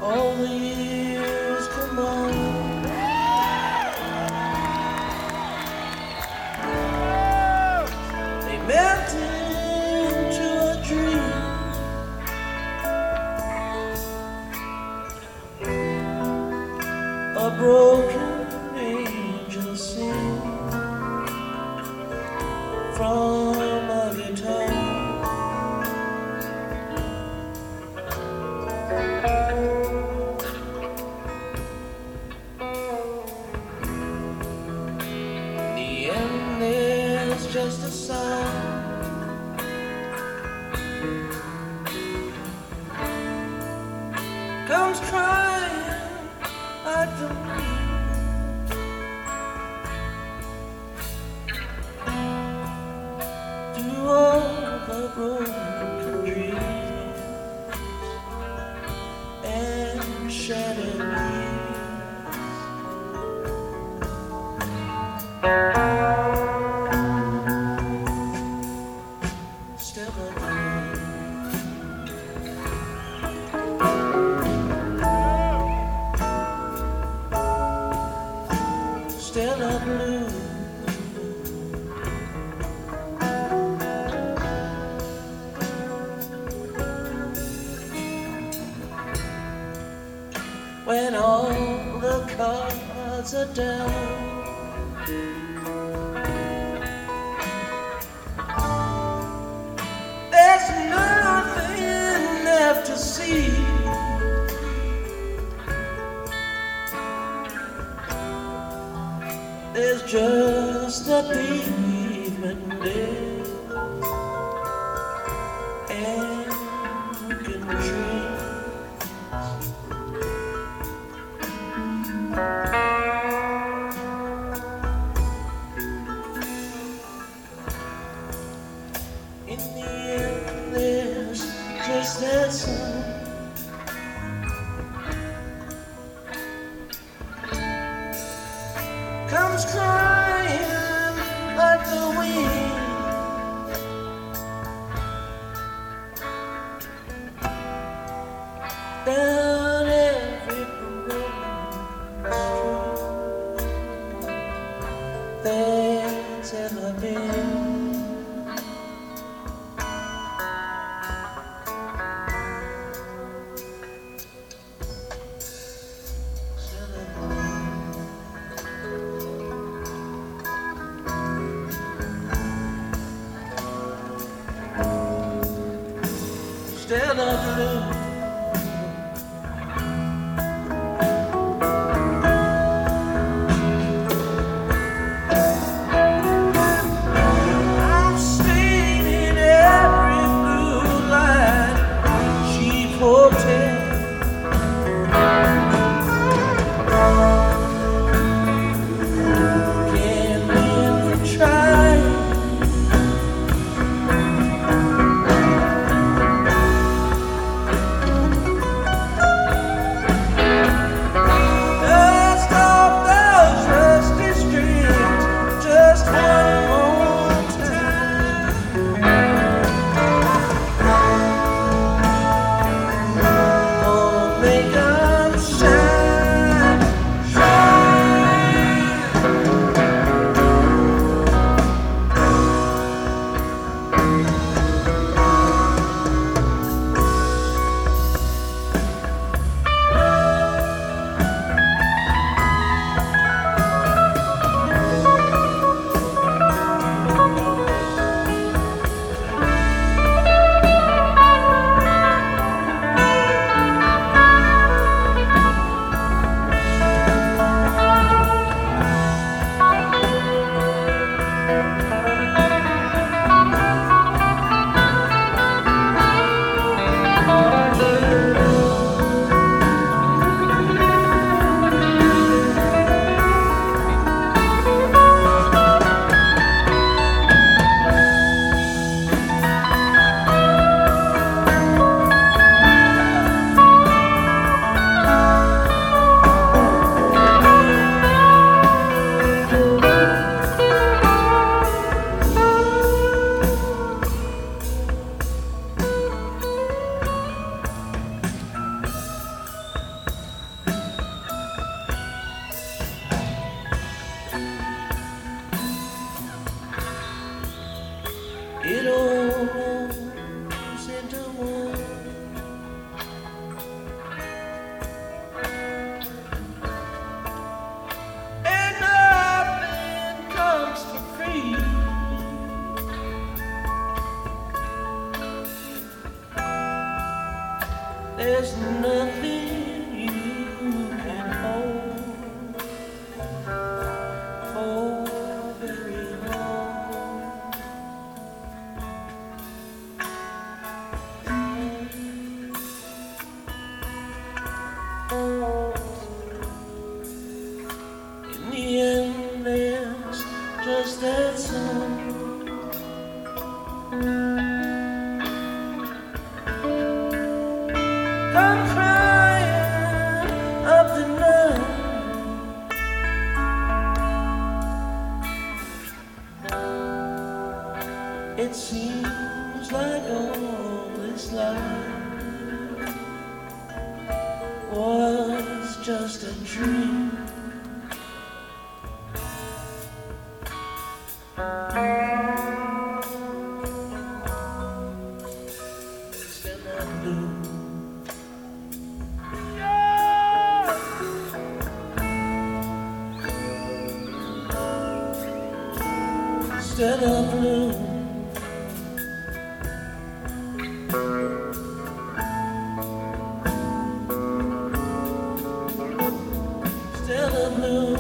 All the years come on, they melt into a dream. A broken angel sings from a guitar. Just a song comes crying like the wind through all the broken dreams and shattered still a blue. When all the cards are down, there's nothing left to see. There's just a pavement there and broken dreams. In the end, there's just that sun. Comes crying like the wind down every broken street there's ever been. In the end, there's just that song. Come crying up the night. It seems like all this life was just a dream. Instead of blue, instead of blue. Instead of blue.